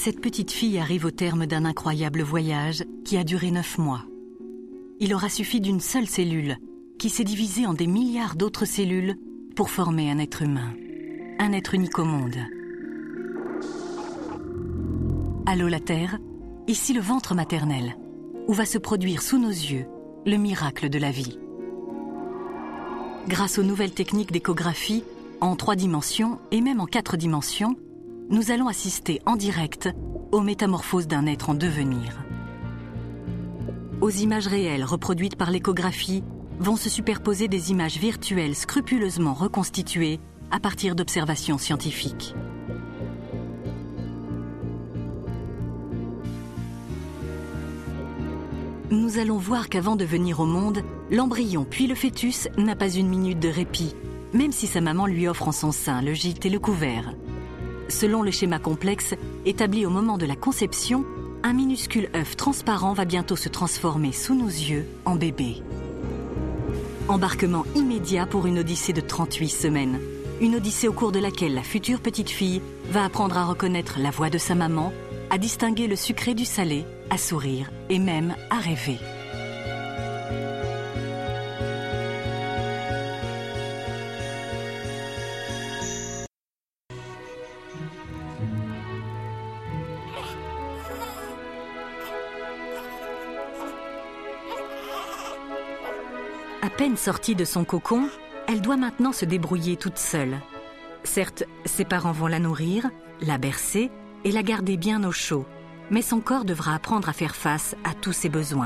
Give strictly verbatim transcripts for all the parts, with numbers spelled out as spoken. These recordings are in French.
Cette petite fille arrive au terme d'un incroyable voyage qui a duré neuf mois. Il aura suffi d'une seule cellule qui s'est divisée en des milliards d'autres cellules pour former un être humain, un être unique au monde. Allô la Terre, ici le ventre maternel, où va se produire sous nos yeux le miracle de la vie. Grâce aux nouvelles techniques d'échographie, en trois dimensions et même en quatre dimensions, nous allons assister en direct aux métamorphoses d'un être en devenir. Aux images réelles reproduites par l'échographie vont se superposer des images virtuelles scrupuleusement reconstituées à partir d'observations scientifiques. Nous allons voir qu'avant de venir au monde, l'embryon puis le fœtus n'a pas une minute de répit, même si sa maman lui offre en son sein le gîte et le couvert. Selon le schéma complexe établi au moment de la conception, un minuscule œuf transparent va bientôt se transformer sous nos yeux en bébé. Embarquement immédiat pour une odyssée de trente-huit semaines. Une odyssée au cours de laquelle la future petite fille va apprendre à reconnaître la voix de sa maman, à distinguer le sucré du salé, à sourire et même à rêver. À peine sortie de son cocon, elle doit maintenant se débrouiller toute seule. Certes, ses parents vont la nourrir, la bercer et la garder bien au chaud, mais son corps devra apprendre à faire face à tous ses besoins.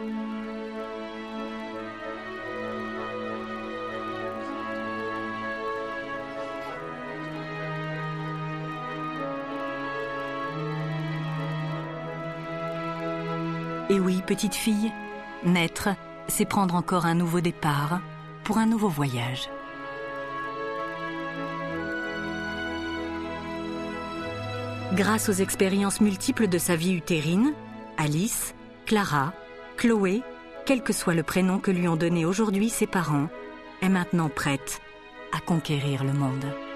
Et oui, petite fille, naître, c'est prendre encore un nouveau départ pour un nouveau voyage. Grâce aux expériences multiples de sa vie utérine, Alice, Clara, Chloé, quel que soit le prénom que lui ont donné aujourd'hui ses parents, est maintenant prête à conquérir le monde.